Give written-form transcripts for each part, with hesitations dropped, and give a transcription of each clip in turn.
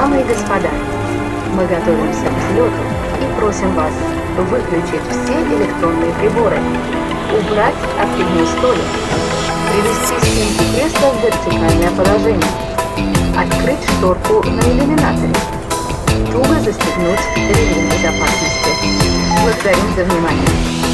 Дамы и господа, мы готовимся к взлету и просим вас выключить все электронные приборы, убрать откидной столик, привести спинку кресла в вертикальное положение, открыть шторку на иллюминаторе, туго застегнуть ремень безопасности. Благодарим за внимание.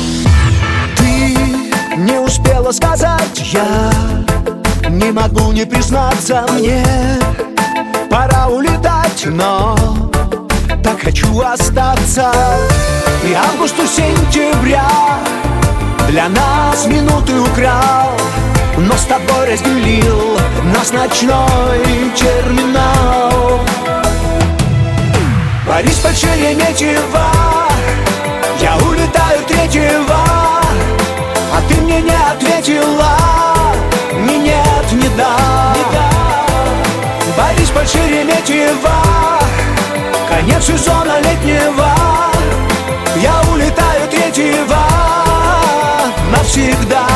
Ты не успела сказать, я не могу не признаться, мне пора улетать, но так хочу остаться. И август у сентября для нас минуты украл, но с тобой разделил нас ночной терминал. Борис под Шереметьево, я улетаю 3-го, а ты мне не ответила ни нет, ни да. Борис под Шереметьево, конец сезона летнего, я улетаю 3-го навсегда.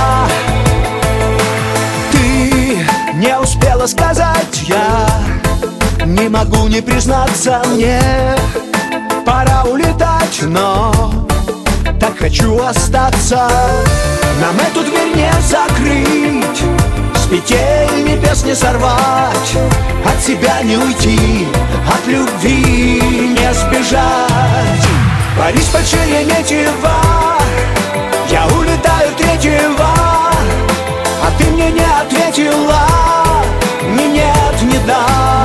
Ты не успела сказать, я не могу не признаться, мне пора улетать, но так хочу остаться. Нам эту дверь не закрыть, с петель небес не сорвать, от себя не уйти, от любви не сбежать. Борис под Шереметьево, я улетаю 3-го, а ты мне не ответила ни нет, ни да.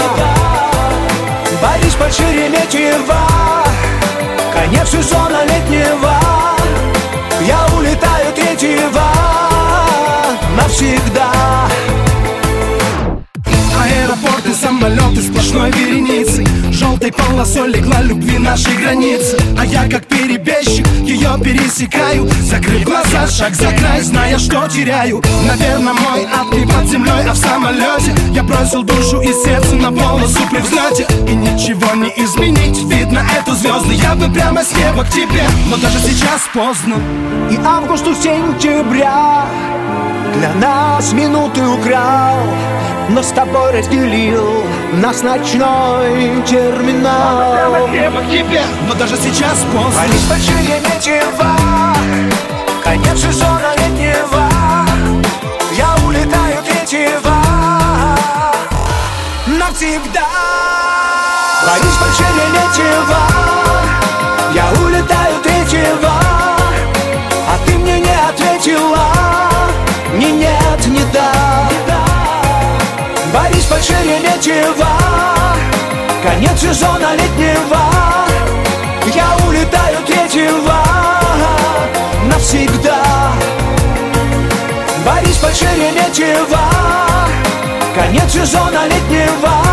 Борис под Шереметьево, конец сезона летнего, я улетаю 3-го навсегда. Аэропорты, самолеты сплошной вереницей, желтой полосой легла любви нашей границы. А я как перебежчик ее пересекаю, закрыв глаза, шаг за край, зная, что теряю. Наверное, мой ад не под землей, а в самолете. Я бросил душу и сердце на полосу при взлете, и ничего не изменить, видно эту звезды. Я бы прямо с неба к тебе, но даже сейчас поздно. И август у сентября для нас минуты украл, но с тобой разделил нас ночной терминал. Прямо с неба к тебе, но даже сейчас поздно. Борис под Шереметьево, конец сезона летнего, я улетаю 3-го навсегда. Борис под Шереметьево, я улетаю 3-го, а ты мне не ответила ни нет, ни да. Борис под Шереметьево, конец сезона летнего, я улетаю 3-го навсегда. Борис под Шереметьево, конец сезона летнего,